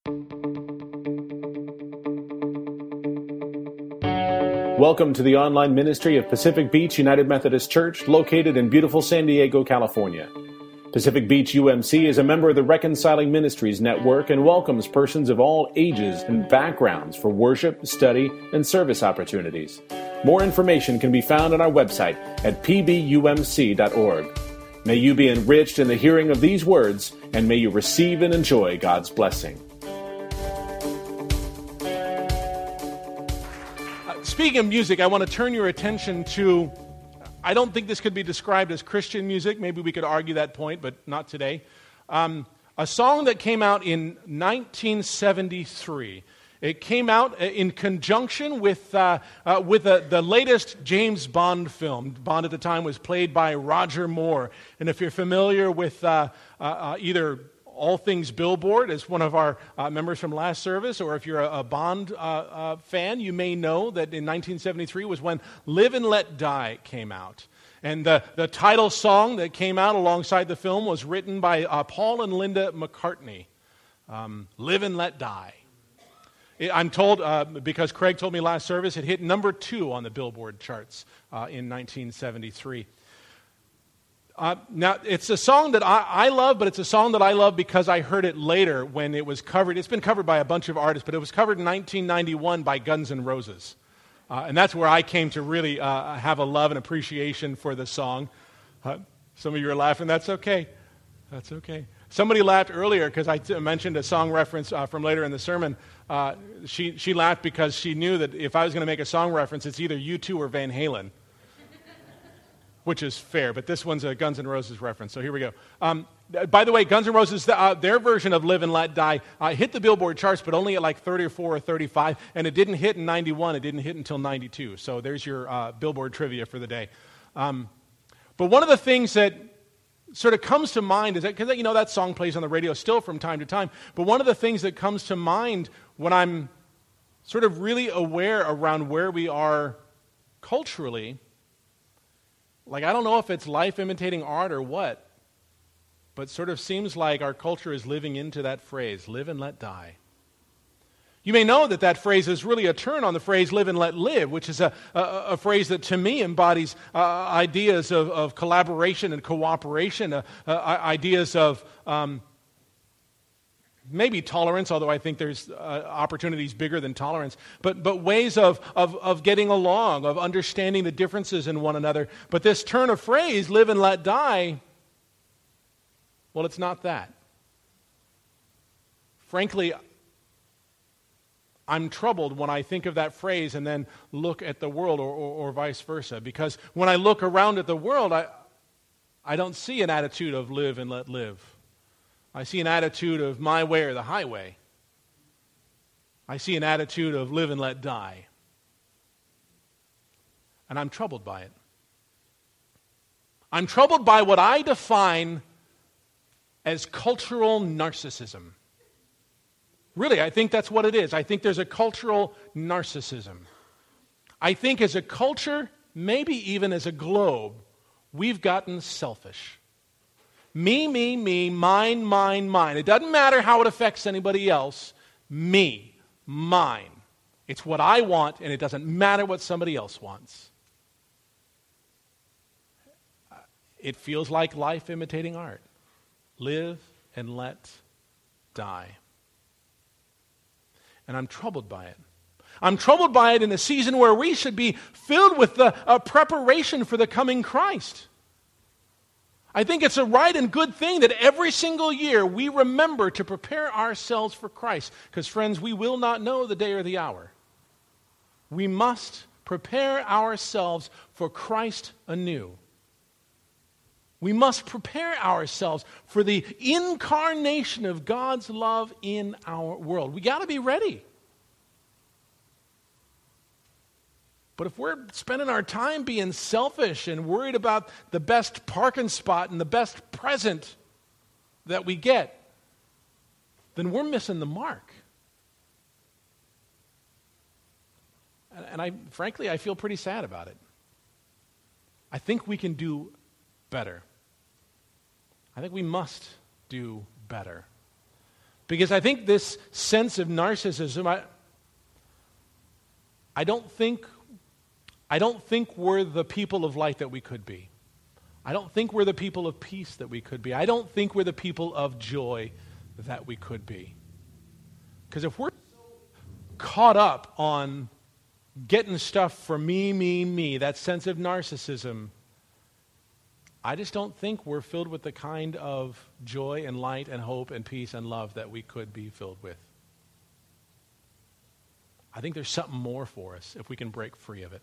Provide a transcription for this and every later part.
Welcome to the online ministry of Pacific Beach United Methodist Church, located in beautiful San Diego, California. Pacific Beach UMC is a member of the Reconciling Ministries Network and welcomes persons of all ages and backgrounds for worship, study, and service opportunities. More information can be found on our website at pbumc.org. May you be enriched in the hearing of these words, and may you receive and enjoy God's blessing. Speaking of music, I want to turn your attention to, I don't think this could be described as Christian music. Maybe we could argue that point, but not today. A song that came out in 1973. It came out in conjunction with the latest James Bond film. Bond at the time was played by Roger Moore. And if you're familiar with either All Things Billboard, as one of our members from last service, or if you're a Bond fan, you may know that in 1973 was when Live and Let Die came out. And the title song that came out alongside the film was written by Paul and Linda McCartney, Live and Let Die. I'm told, because Craig told me last service, it hit number 2 on the Billboard charts in 1973. Now, it's a song that I love, but it's a song that I love because I heard it later when it was covered. It's been covered by a bunch of artists, but it was covered in 1991 by Guns N' Roses. And that's where I came to really have a love and appreciation for the song. Some of you are laughing. That's okay. That's okay. Somebody laughed earlier because I mentioned a song reference from later in the sermon. She laughed because she knew that if I was going to make a song reference, it's either U2 or Van Halen. Which is fair, but this one's a Guns N' Roses reference, so here we go. By the way, Guns N' Roses, their version of Live and Let Die hit the Billboard charts, but only at like 34 or 35, and it didn't hit in 91. It didn't hit until 92, so there's your Billboard trivia for the day. But one of the things that sort of comes to mind is that, because you know that song plays on the radio still from time to time, but one of the things that comes to mind when I'm sort of really aware around where we are culturally, like, I don't know if it's life imitating art or what, but sort of seems like our culture is living into that phrase, live and let die. You may know that phrase is really a turn on the phrase live and let live, which is a phrase that to me embodies ideas of collaboration and cooperation, ideas of maybe tolerance, although I think there's opportunities bigger than tolerance, but ways of getting along, of understanding the differences in one another. But this turn of phrase, live and let die, well, it's not that. Frankly, I'm troubled when I think of that phrase and then look at the world or vice versa, because when I look around at the world, I don't see an attitude of live and let live. I see an attitude of my way or the highway. I see an attitude of live and let die. And I'm troubled by it. I'm troubled by what I define as cultural narcissism. Really, I think that's what it is. I think there's a cultural narcissism. I think as a culture, maybe even as a globe, we've gotten selfish. Me, mine, mine, mine. It doesn't matter how it affects anybody else. Me, mine. It's what I want, and it doesn't matter what somebody else wants. It feels like life imitating art. Live and let die. And I'm troubled by it. I'm troubled by it in a season where we should be filled with the preparation for the coming Christ. I think it's a right and good thing that every single year we remember to prepare ourselves for Christ. Because, friends, we will not know the day or the hour. We must prepare ourselves for Christ anew. We must prepare ourselves for the incarnation of God's love in our world. We got to be ready. But if we're spending our time being selfish and worried about the best parking spot and the best present that we get, then we're missing the mark. And frankly, I feel pretty sad about it. I think we can do better. I think we must do better. Because I think this sense of narcissism, I don't think we're the people of light that we could be. I don't think we're the people of peace that we could be. I don't think we're the people of joy that we could be. Because if we're caught up on getting stuff for me, that sense of narcissism, I just don't think we're filled with the kind of joy and light and hope and peace and love that we could be filled with. I think there's something more for us if we can break free of it.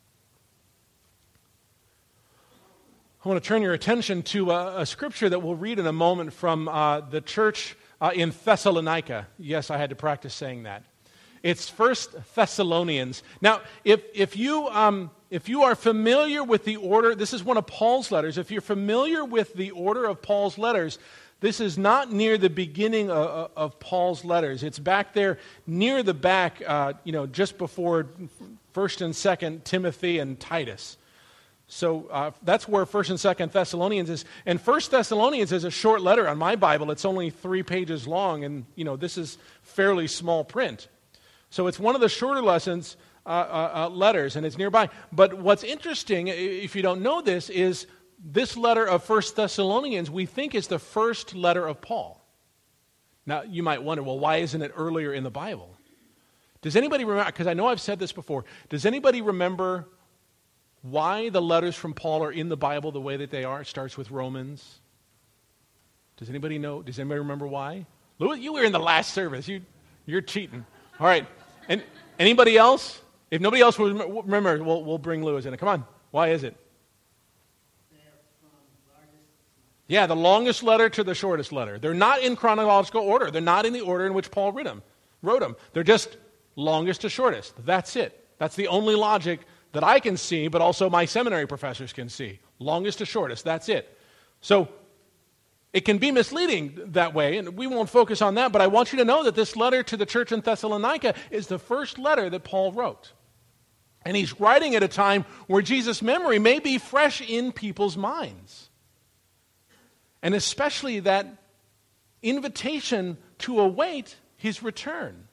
I want to turn your attention to a scripture that we'll read in a moment from the church in Thessalonica. Yes, I had to practice saying that. It's 1 Thessalonians. Now, if you are familiar with the order, this is one of Paul's letters. If you're familiar with the order of Paul's letters, this is not near the beginning of Paul's letters. It's back there near the back, just before 1st and 2nd Timothy and Titus. So that's where 1st and 2nd Thessalonians is. And 1st Thessalonians is a short letter on my Bible. It's only 3 pages long, and this is fairly small print. So it's one of the shorter letters, and it's nearby. But what's interesting, if you don't know this, is this letter of 1 Thessalonians we think is the first letter of Paul. Now, you might wonder, well, why isn't it earlier in the Bible? Does anybody remember, because I know I've said this before, does anybody remember why the letters from Paul are in the Bible the way that they are? It starts with Romans. Does anybody know? Does anybody remember why? Louis, you were in the last service. You're cheating. All right. And anybody else? If nobody else will remember, we'll bring Louis in. Come on. Why is it? Yeah, the longest letter to the shortest letter. They're not in chronological order. They're not in the order in which Paul wrote them. They're just longest to shortest. That's it. That's the only logic that I can see, but also my seminary professors can see. Longest to shortest, that's it. So it can be misleading that way, and we won't focus on that, but I want you to know that this letter to the church in Thessalonica is the first letter that Paul wrote. And he's writing at a time where Jesus' memory may be fresh in people's minds. And especially that invitation to await his return.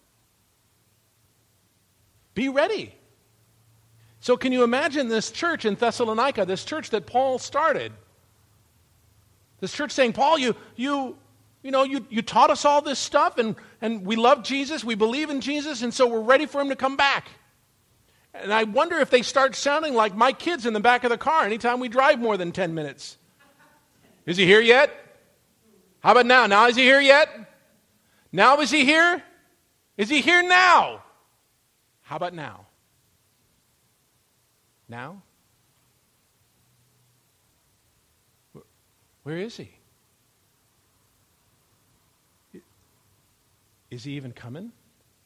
Be ready. So can you imagine this church in Thessalonica, this church that Paul started? This church saying, Paul, you taught us all this stuff, and we love Jesus, we believe in Jesus, and so we're ready for him to come back. And I wonder if they start sounding like my kids in the back of the car anytime we drive more than 10 minutes. Is he here yet? How about now? Now is he here yet? Now is he here? Is he here now? How about now? Now? Where is he? Is he even coming?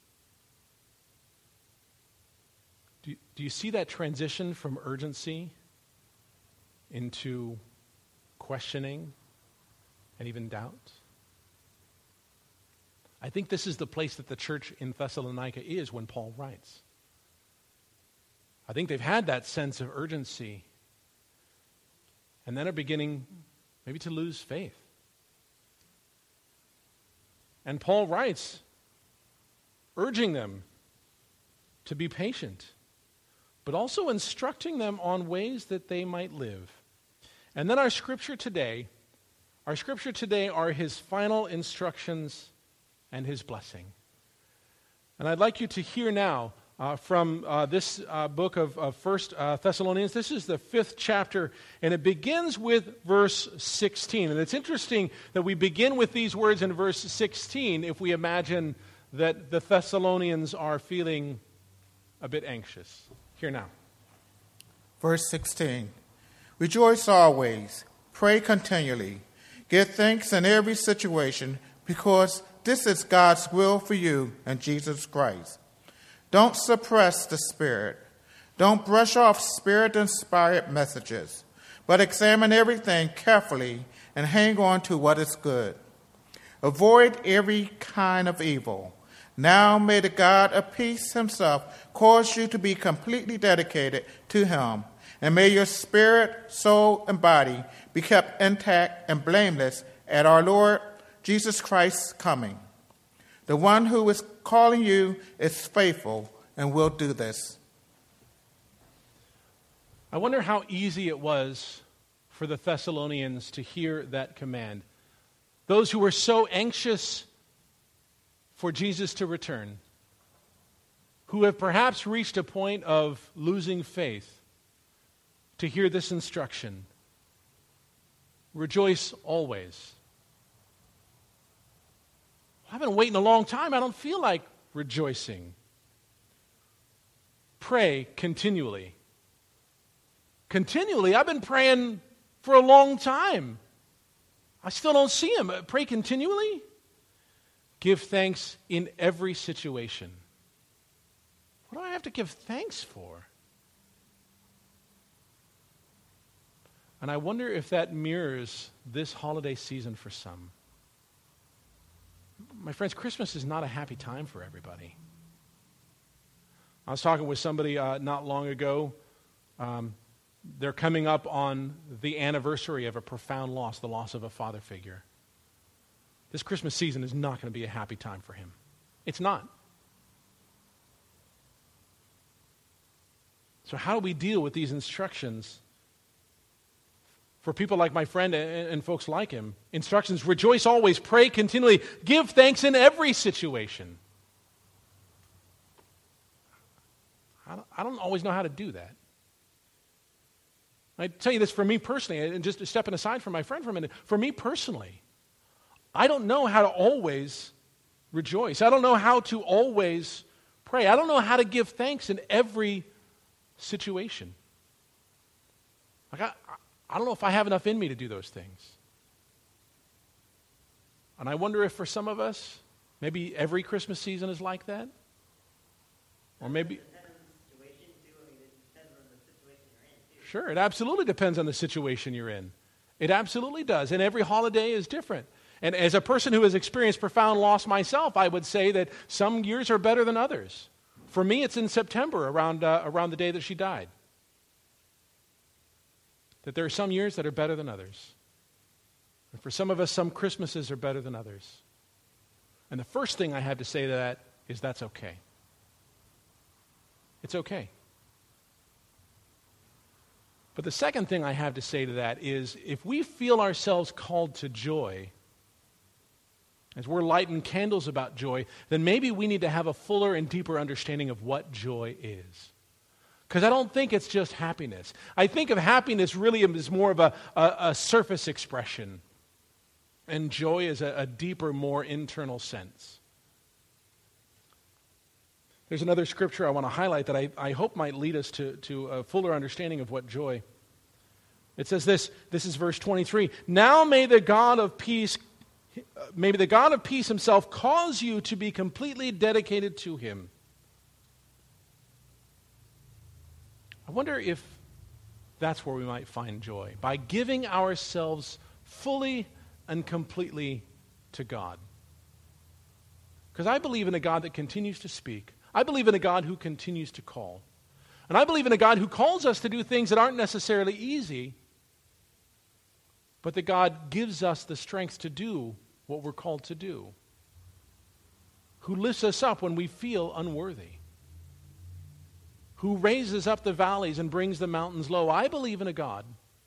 Do you see that transition from urgency into questioning and even doubt? I think this is the place that the church in Thessalonica is when Paul writes. I think they've had that sense of urgency, and then are beginning maybe to lose faith. And Paul writes, urging them to be patient, but also instructing them on ways that they might live. And then our scripture today are his final instructions and his blessing. And I'd like you to hear now from this book of 1 Thessalonians. This is the 5th chapter, and it begins with verse 16. And it's interesting that we begin with these words in verse 16 if we imagine that the Thessalonians are feeling a bit anxious. Hear now. Verse 16. Rejoice always, pray continually, give thanks in every situation, because this is God's will for you in Jesus Christ. Don't suppress the Spirit. Don't brush off Spirit-inspired messages, but examine everything carefully and hang on to what is good. Avoid every kind of evil. Now may the God of peace himself cause you to be completely dedicated to him, and may your spirit, soul, and body be kept intact and blameless at our Lord Jesus Christ's coming. The one who is calling you is faithful and will do this. I wonder how easy it was for the Thessalonians to hear that command. Those who were so anxious for Jesus to return, who have perhaps reached a point of losing faith, to hear this instruction. Rejoice always. I've been waiting a long time. I don't feel like rejoicing. Pray continually. Continually? I've been praying for a long time. I still don't see him. Pray continually. Give thanks in every situation. What do I have to give thanks for? And I wonder if that mirrors this holiday season for some. My friends, Christmas is not a happy time for everybody. I was talking with somebody not long ago. They're coming up on the anniversary of a profound loss, the loss of a father figure. This Christmas season is not going to be a happy time for him. It's not. So how do we deal with these instructions for people like my friend and folks like him? Instructions: rejoice always, pray continually, give thanks in every situation. I don't always know how to do that. I tell you this for me personally, and just stepping aside from my friend for a minute, for me personally, I don't know how to always rejoice. I don't know how to always pray. I don't know how to give thanks in every situation. Like I don't know if I have enough in me to do those things. And I wonder if for some of us, maybe every Christmas season is like that. Or maybe... Sure, it absolutely depends on the situation you're in. It absolutely does. And every holiday is different. And as a person who has experienced profound loss myself, I would say that some years are better than others. For me, it's in September, around the day that she died. That there are some years that are better than others. And for some of us, some Christmases are better than others. And the first thing I have to say to that is that's okay. It's okay. But the second thing I have to say to that is, if we feel ourselves called to joy, as we're lighting candles about joy, then maybe we need to have a fuller and deeper understanding of what joy is. Because I don't think it's just happiness. I think of happiness really as more of a surface expression, and joy is a deeper, more internal sense. There's another scripture I want to highlight that I hope might lead us to a fuller understanding of what joy. It says this is verse 23. Now may the God of peace himself cause you to be completely dedicated to him. I wonder if that's where we might find joy, by giving ourselves fully and completely to God. Because I believe in a God that continues to speak. I believe in a God who continues to call. And I believe in a God who calls us to do things that aren't necessarily easy, but that God gives us the strength to do what we're called to do. Who lifts us up when we feel unworthy. Who raises up the valleys and brings the mountains low. I believe in a God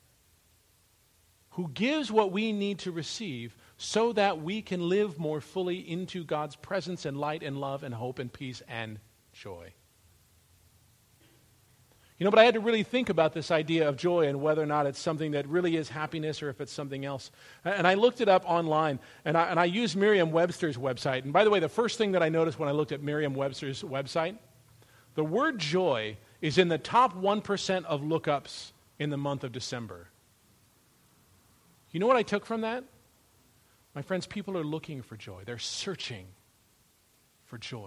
who gives what we need to receive so that we can live more fully into God's presence and light and love and hope and peace and joy. You know, but I had to really think about this idea of joy and whether or not it's something that really is happiness or if it's something else. And I looked it up online, and I used Merriam-Webster's website. And by the way, the first thing that I noticed when I looked at Merriam-Webster's website, the word joy is in the top 1% of lookups in the month of December. You know what I took from that? My friends, people are looking for joy. They're searching for joy.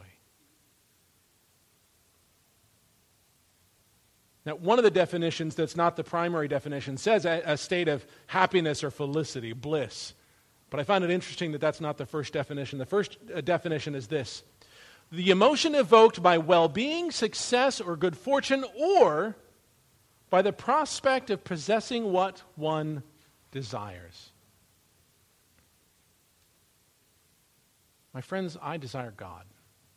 Now, one of the definitions that's not the primary definition says a state of happiness or felicity, bliss. But I find it interesting that that's not the first definition. The first definition is this: the emotion evoked by well-being, success, or good fortune, or by the prospect of possessing what one desires. My friends, I desire God.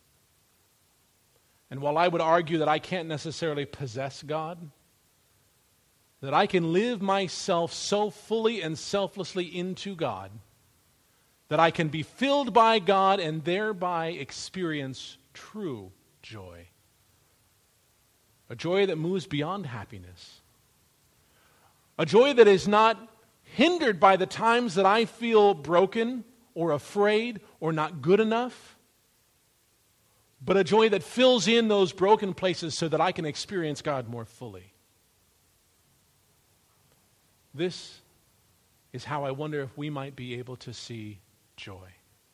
And while I would argue that I can't necessarily possess God, that I can live myself so fully and selflessly into God that I can be filled by God and thereby experience true joy. A joy that moves beyond happiness. A joy that is not hindered by the times that I feel broken or afraid or not good enough, but a joy that fills in those broken places so that I can experience God more fully. This is how I wonder if we might be able to see joy.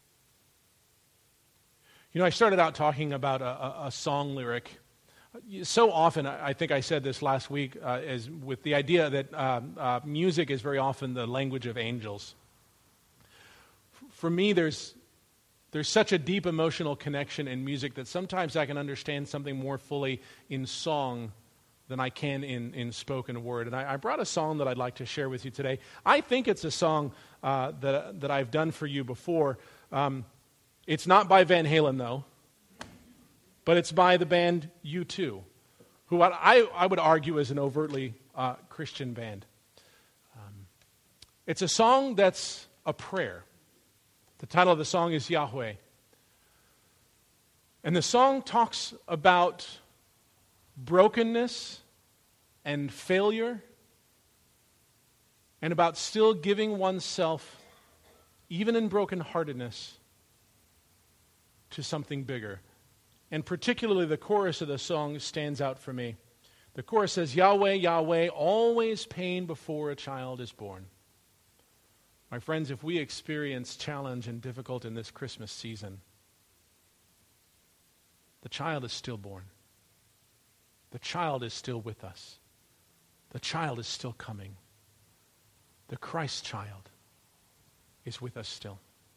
You know, I started out talking about a song lyric. So often, I think I said this last week, as with the idea that music is very often the language of angels. For me, there's such a deep emotional connection in music that sometimes I can understand something more fully in song than I can in spoken word. And I brought a song that I'd like to share with you today. I think it's a song that I've done for you before. It's not by Van Halen, though, but it's by the band U2, who I would argue is an overtly Christian band. It's a song that's a prayer. The title of the song is Yahweh. And the song talks about brokenness and failure, and about still giving oneself, even in brokenheartedness, to something bigger. And particularly the chorus of the song stands out for me. The chorus says, Yahweh, Yahweh, always pain before a child is born. My friends, if we experience challenge and difficulty in this Christmas season, the child is still born. The child is still with us. The child is still coming. The Christ child is with us still.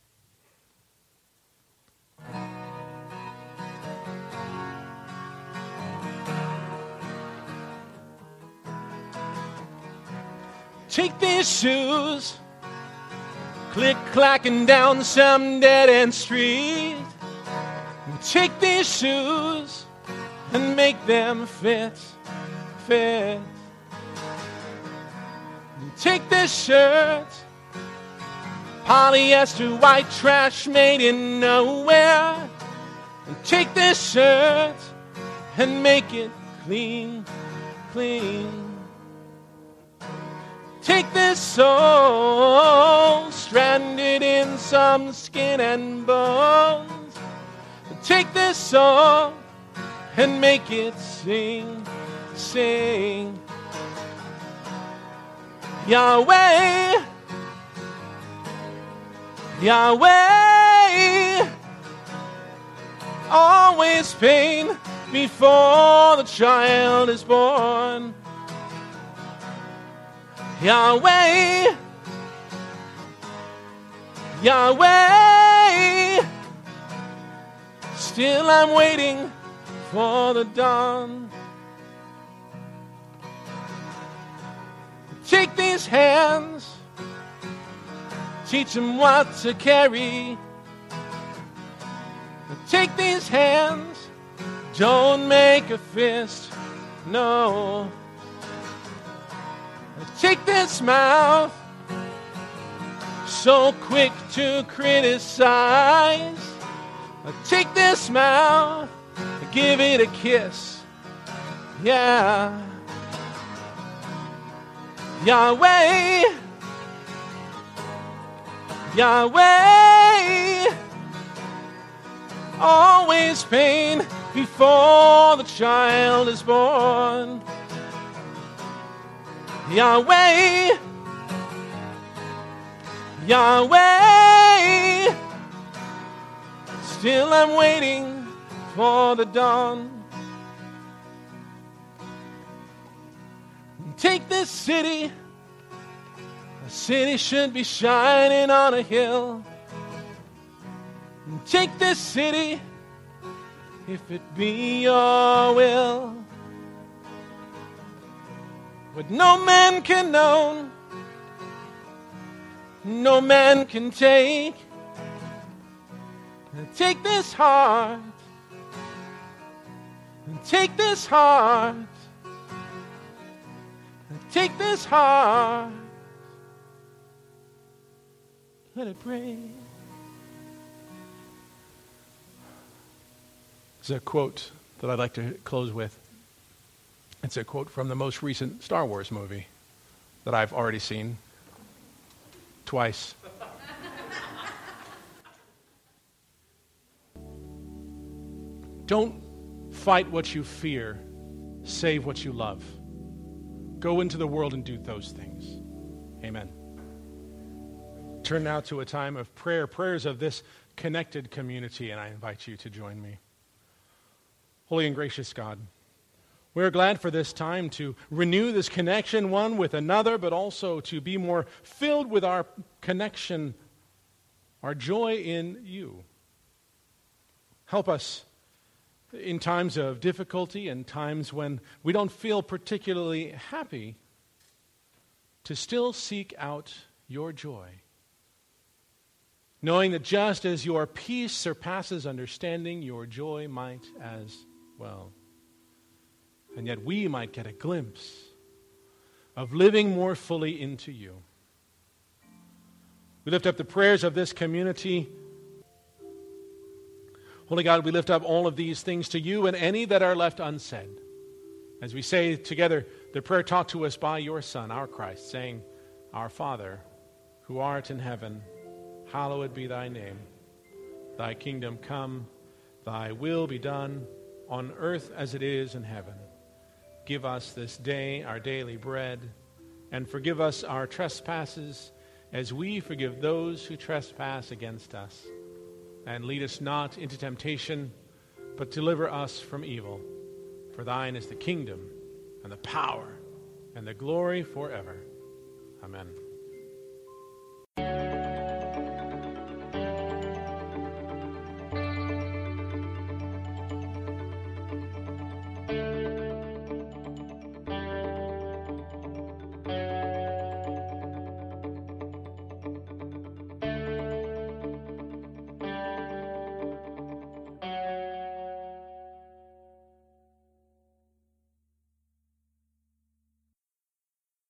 Take these shoes, click-clacking down some dead-end street. Take these shoes and make them fit. Take this shirt, polyester white trash made in nowhere. And take this shirt and make it clean. Take this soul, stranded in some skin and bones. Take this song and make it sing. Yahweh, Yahweh, always pain before the child is born. Yahweh, Yahweh, still I'm waiting for the dawn. Take these hands, teach them what to carry. Take these hands, don't make a fist, no. Take this mouth, so quick to criticize. Take this mouth, give it a kiss, yeah. Yahweh, Yahweh, always pain before the child is born. Yahweh, Yahweh, still I'm waiting for the dawn. Take this city, a city should be shining on a hill. Take this city, if it be your will. What no man can own, no man can take. Take this heart. Take this heart. Take this heart. Let it break. There's a quote that I'd like to close with. It's a quote from the most recent Star Wars movie that I've already seen twice. Don't fight what you fear, save what you love. Go into the world and do those things. Amen. Turn now to a time of prayer, prayers of this connected community, and I invite you to join me. Holy and gracious God, we are glad for this time to renew this connection one with another, but also to be more filled with our connection, our joy in you. Help us in times of difficulty and times when we don't feel particularly happy to still seek out your joy, knowing that just as your peace surpasses understanding, your joy might as well. And yet we might get a glimpse of living more fully into you. We lift up the prayers of this community. Holy God, we lift up all of these things to you and any that are left unsaid. As we say together the prayer taught to us by your Son, our Christ, saying, Our Father, who art in heaven, hallowed be thy name. Thy kingdom come, thy will be done, on earth as it is in heaven. Give us this day our daily bread, and forgive us our trespasses, as we forgive those who trespass against us. And lead us not into temptation, but deliver us from evil. For thine is the kingdom, and the power, and the glory forever. Amen.